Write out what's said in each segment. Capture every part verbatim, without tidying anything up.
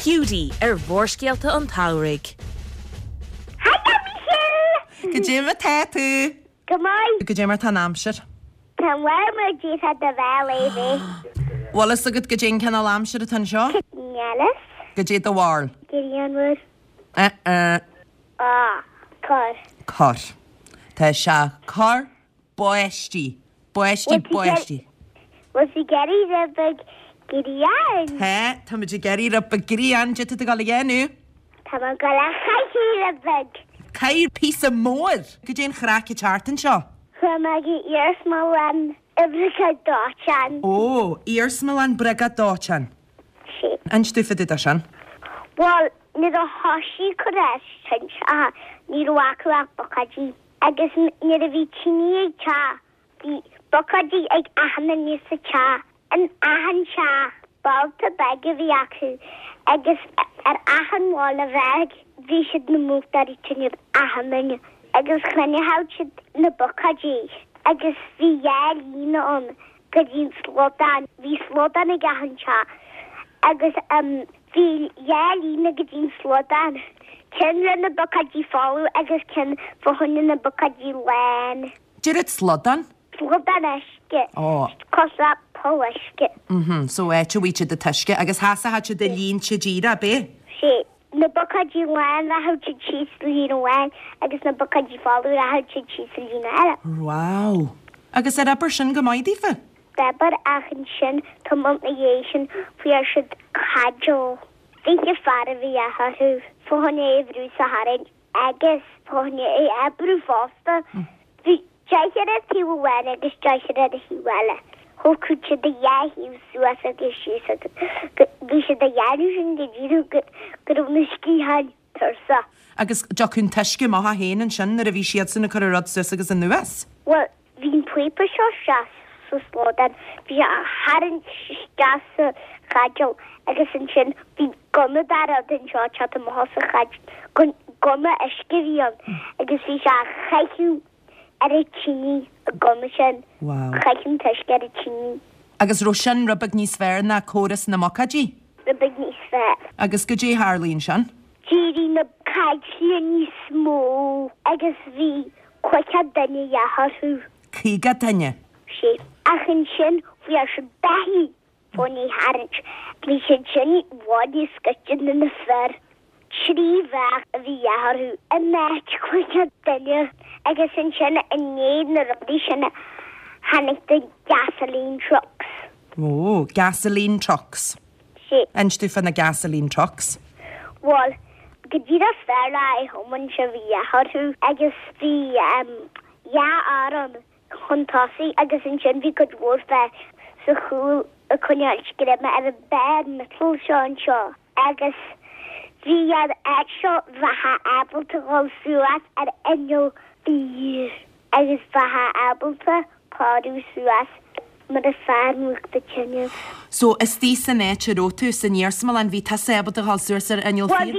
Cutie ar bhórscialta an Taoirg. Haia Michelle! Go dé mar te tú. Go mai. Go dé mar tá amsir. Tá bhfuil mar dtí a do bheith léibhé. Wallace agad go dé cenal amsir a tan seo? Nealas. Go dé do bhil. Gideonwood. Eh, eh, Ah, cor. cor. Tá se cor boistí. Boistí, What you boistí. Was he getting the big Gideon? He, tá muid geí a bagrí an jeta a gal dhéanú. Tá man go le chaithí the big. Cair pí a mór. Go dé chráce teartan seo. Chua mag i ear small one. Ibrica dachan. Ó, írsmal an brega dáchan. Sí. An stúfad a sin. Well, nid o hoshi cwres chynch a nid o acw a bocadi. Agus nid o fi tini ei cha. Fi bocadi ag ahan yn nis y cha. Yn ahan cha. Bal ta beg y fi acw. Agus ar ahan wal y feg. Fi sydd na mwg dar i tynnu'r ahan yn. Agus chrynnu hawd sydd na bocadi. Agus fi iel un o'n gyda'n slodan. Fi slodan ag ahan cha. Agus um, fi iel un ag gyda'n slodan. Cyn rhan y bocadi folw. Agus cyn fo hwn yn y bocadi len. Dyryd slodan? Slodan esge. O. Cosa po esge. Mhm, so e ti wyt y tysge. Agus hasa ha ti dy lun ti gira, be? Si. Na bocadi len ra hawd ti chis lun o wen. Agus na bocadi folw ra hawd ti chis lun o ela. Wow. Agus er aber sin gymaid i fe? Debar achan sin tumam na iation fi ar sydd cadjo. Fi y fara fi a hwrw. Fo hwn e frw sa harin. Agus fo hwn e ebrw fosta. Fi jaithir ar ti wen agus jaithir ar hi wele. Ho cwtio dy ia hiw swas agus si. Fi sydd y iarw sy'n gyda'r gyda'r nysgihan tyrsa. Agus jo cwn tysge ma ha hen yn sin ar y fi siad sy'n y cyrrod sys agus yn nywes? Wel, fi'n pwypa sio sias. So slodan. Fi a harin jas y chadjo. Agus yn sin, fi gonna darad yn sio chat y mohos y chadjo. Gonna ysgifion. Agus fi a chaichw ar y chini y gonna sin. Wow. Chaichw'n tysg ar y chini. Agus ro sin rybag ní sfer na chorus na mocadí? Rybig ni sfer. Agus go dé Harlín sin? Giri na caidli ni smó. Agus fi cwacha dyni a harw. Ciga dynne? Si. Achan sin, fi a sy'n behi. Fo ni harant. Fi sy'n sin wadi sgysyn yn y sfer. Tri fach a fi a harw. Y met cwacha dyni. Agus yn sin yn neud na ryddi sin hannig dy gasoline trucks. O, gasoline trucks. Si. Yn stúfa na gasoline trucks? Wel, gyda'r sfer la i hwmyn sy'n fi a harw. Agus fi, um, ia aron. Hontosi agus yn sin fi gydwr fe sy chwl y cwnion gyda me ar y bed metal Sean Shaw agus fi ar eto faha abl to gol sŵas ar enw bir agus faha abl to padw sŵas mae'r fan mwch dy chynnio. So, is di sy'n e ti rotu sy'n iersmal an fi ta sebo dy halswyr sy'r enw Wel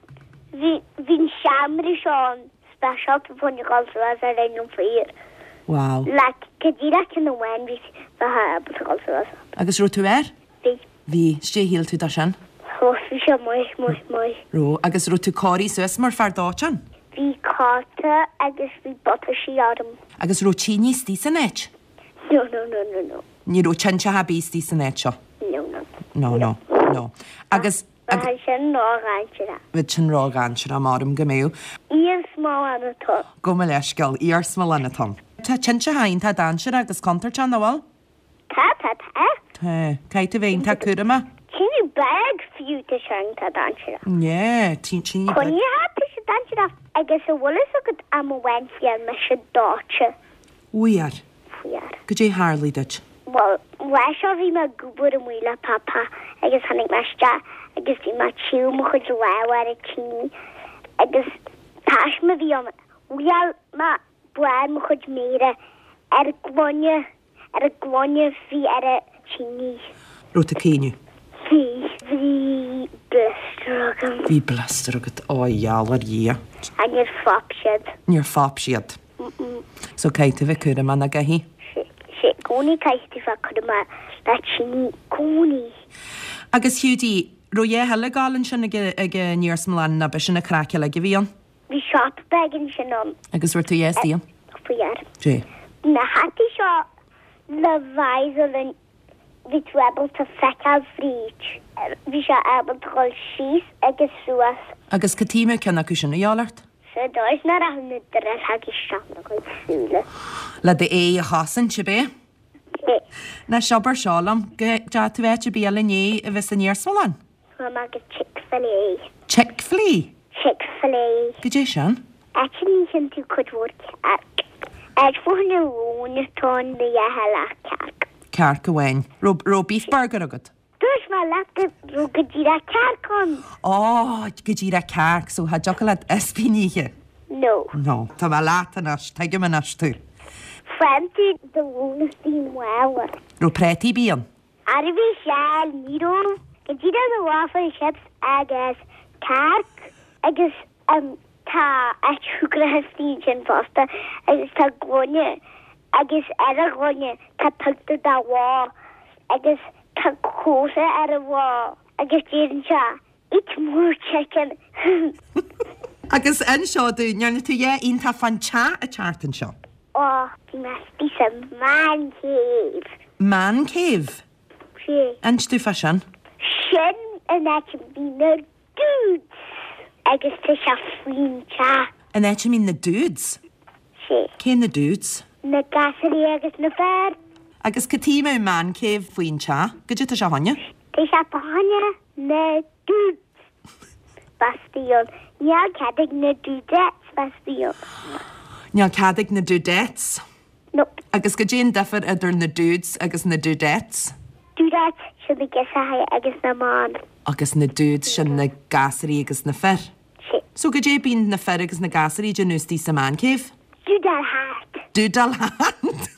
fi'n fi'n siamri Sean special to fwn i gol sŵas ar enw fyr. Wow. Like, gyda cyn y wen fi faha abl to gol sŵas. Agus ro tu er? Fi. Fi, ste hil tu da sin? O, fi siya mwy, mwy, mwy. Ro, agus ro tu cori sŵs mar far dáchan? Fi cota agus fi bota si adam. Agus ro chini sti sy'n eich? No, no, no, no, no. Ni ro chancha ha bi sti sy'n eich o? No, no. No, no, no. Agus... Mae sy'n no gan sy'n. Fyd sy'n ro gan sy'n am arym gymyw. I'n small an y to. Gwmyl eisgol, i'r smal an y tom. Ta chancha hain ta dan sy'n agus contar chan awal? Ta, ta, ta. Ta, cai ty fein ta cwr yma? Ti'n i bag fiw te sy'n ta dan sy'n. Ie, ti'n ti'n... Cwn i hap sy'n dan sy'n. Agus y wylus o gyd am y wen fi'n mes y dotcha. Wyar. Wyar. Gydau Harley dych? Wel, wesio fi ma gwybod y mwyla papa. Agus hannig mesja. Agus fi ma chiw mo chyd lew ar y tini. Agus tas ma fi om. Wyal ma bwad mo chyd meira. Er glonia. Er glonia fi ar y tini. Rwt y cynnu? Fi. Fi blister agam. Fi blister agad. O, ial ar ia. A ni'r ffop siad. Ni'r ffop siad. So caith y fe cwr yma na gahi? Si, gwni caith ti fa cwr yma. Da tini gwni. Agus hiwdi, Ro é heile gálan sin ag níor smláin na be sin na crace le go bhíon. Bhí seop begin sin an. Agus bhir tú dhéíon? Fuiar. Dé. Na hatí seo le bhaisel an bhí tú able to feicáil fríd. Bhí se able goil síos agus suas. Agus catíime cena acu sin na dhealart? Se dóis na ra na dre hagi seach na goil súla. Le de é a chasan si bé? Na siobar seálam, ga tú bhéit bí le ní a bheits a níor smláin? Mam agus Chick-fil-A. Chick-fil-A? Chick-fil-A. Go dé sin? Actually, sin tú could work at at fún na rún tón na dhéhela cearc. Cearc go bhhain. Ro ro beef burger agad? Dús má leachta ro go ddíra cearcon. Ó, go ddíra cearc, so ha jocolate espíníe? No. No, tá bh látanas, teige man as tú. Friendly the rúnas dín wawa. Ro pretí bíon? Arbi shall níró go ddíra na waffle chips agus cearc agus um tá etúgrahtíí sin fásta agus tá glóine agus ar a glóine tá tugta dá bhá agus tá cósa ar a bhá agus déan se it mór chicken. Agus an seo dú nearna tú é on tá fan te a chartan seo? Ó, bhí meas bí sa man cave. Man cave? Sí. An tú fa sin? Sin an etim bí na dudes agus tá se faoin te. An éit mín na dudes? Sí. Cé na dudes? Na gasarí agus na fear. Agus catíime man cave faoin te? Go dtí tá se haine? Tá se pahanne na dudes. Bastion. Neall cadig na dudettes bastion. Neall cadig na dudettes? Nope. Agus go dtíon defar idir na dudes agus na dudettes? Dudettes sin na gasaí agus na man. Agus na dudes sin na gasarí agus na fer? Sí. So go dé bín na fer agus na gasarí de nústí sa man cave? Dudal hat. Dúdal hat?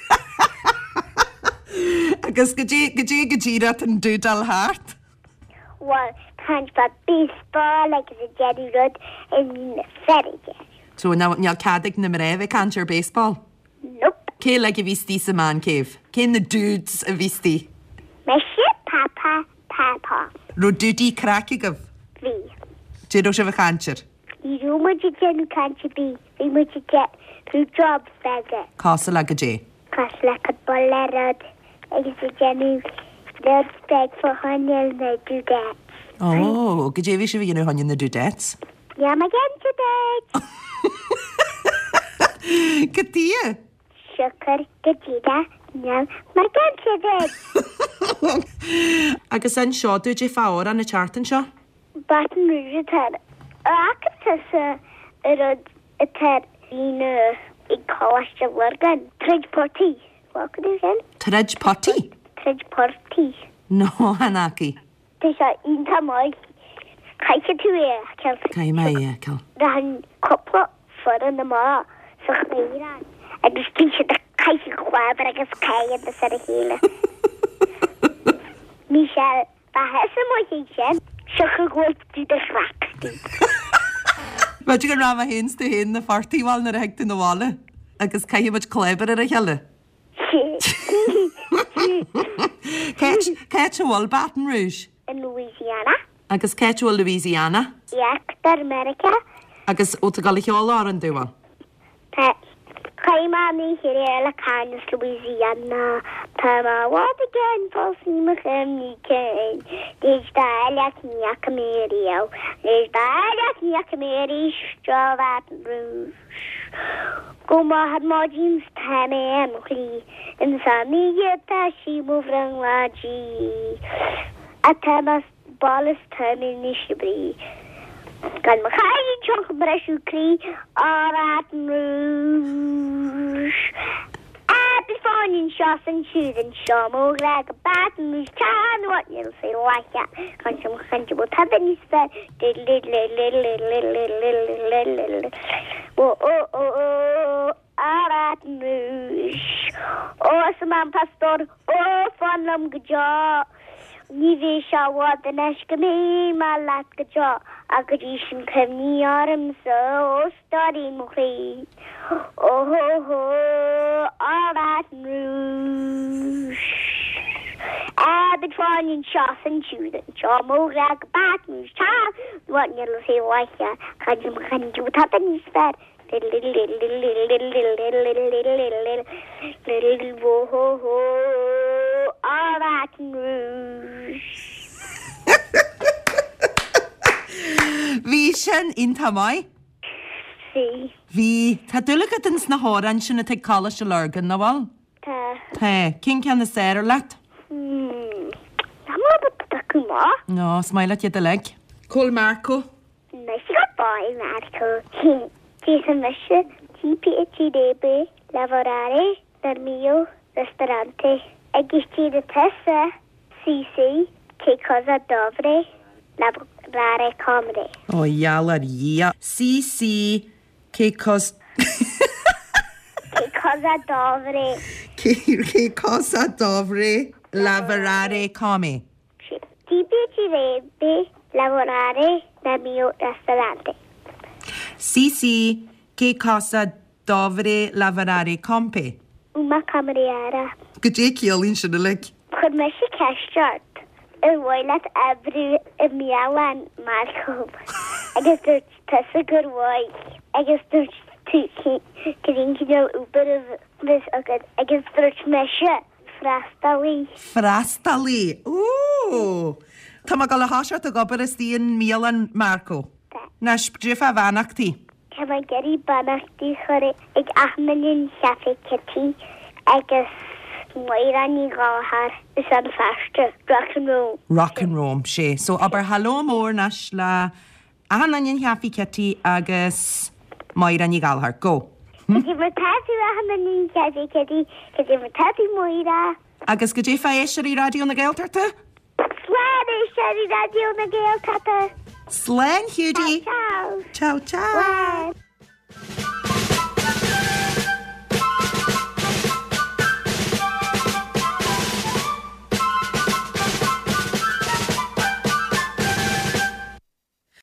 Agus go dé go dé go ddírat an dúdal hat? Well, can't but baseball like a Jerry Rudd in ferry. So now neall cadig na maré cantir baseball? Nope. Cé le go bhístí sa man cave? Cé na dudes a bhístí? Messi, Papa, Papa. Ro dúdí craci goh? V. Dé ro se bh cantir? You know what you can can't you be? We must get through job beggar. Casa le go dé? Cos like a bollerod. I guess a Jenny. Red bag for honey and they do that. Oh, go dé bhí se bhí inú hain na dudettes? Yeah, my again today. Catí? Sugar, Gajida, no, my again today. Agus an seo dú dé fáir an na chartan seo? Baton Rouge tar. Akatasa erod tar in I Kawasha Wargan. Tridge party. What could you say? Tridge potty? Tridge party. No, hanaki. Tisha in Tamoy. Kaika to air, Kelsey. Cai mai e, Cal. Ran couple for the ma. So Iran. I just think the Kaika Quab, I guess Kay at the Sarahila. Michelle, Bahasa Sugar go to the rack. Bud you go ram a hens to hen the forty wall na hecht in the wall. Agus cai much clever at a helle. Catch catch a wall Baton Rouge. In Louisiana. Agus catch a Louisiana. Yeah, America. Agus otagallich all or and do one. Pet. Kaimani here la Canis Louisiana. Tama what again for Simachem Nikan. There's dialect Niakamerio. There's dialect Niakameri Stravat Rouge. Goma had margins time emily. In Samia she moved on Laji. Atamas ballas time in Nishibri. Gan Makai chunk brushu cree or at Rouge. At the phone in shots and shoes and show more like a Baton Rouge town. What you'll say like that? Can't you can't you have any spell? Little little little little little little little. Oh oh oh oh. At Rouge. Oh, some pastor. Oh, fun lam gaja. Nive shawa the nashkame malat gaja. Agajishin kemni arm so study mukhi. Oh ho ho. At Rouge. Ab a trying in shots and shooting. Shaw more like a bat and child. What you'll say, why here? Can you can do what happens that? Little, little, little, little, little, little, little, little, little, little, little, little, whoa, ho, ho, all that news. Bhí sin inta mai? Sí. Bhí tá dulagad ins na háran sinna te calla se lurgan na bhil? Tá. Tá, cin ceanna séir leat? Hmm. Tá má ba cumá? No, smaile ti de leg. Col Marco? Nes I got boy, Marco. Tisa mesha, T P H D B, lavorare, dal mio ristorante. Egisti de tessa, C C, che cosa dovrei lavorare comedy. O ialla ria. C C, che cos... Che cosa dovrei. Che, che cosa dovrei lavorare come? Ti piacerebbe lavorare nel mio ristorante? Sì, sì, che cosa dovrei lavorare con te? Uma cameriera. Gydé ciolín sin na leg. Chud me si ceistart. Ar bhhaile abrú I meallan Marco. Agus dúirt tusa gur bhhaid. Agus dúirt tú cín cinál úbar a bhís agad. Agus dúirt me si freastalí. Frastalí. Ooh. Tá má gal a háseart a gobar is tíon mílan Marco. Nas drifa bhanachtaí. Tá má geirí banachtaí chur ag aithmilíonn cheafé kitty agus muire ní gáthar is an feiste rock and roll. Rock and roll, sé. So, aber hallo mór nas le ahananion heafi kitty agus moira ní galhar. Go. Cos I mar tatú aithmilíonn cheafé kitty, cos I mar tatú muire. Agus go dé fa éisirí radio na gailtarta? Slán é séí radio na Gaeltata. Slán, Hughdie. Ciao. Ciao, ciao. Bye.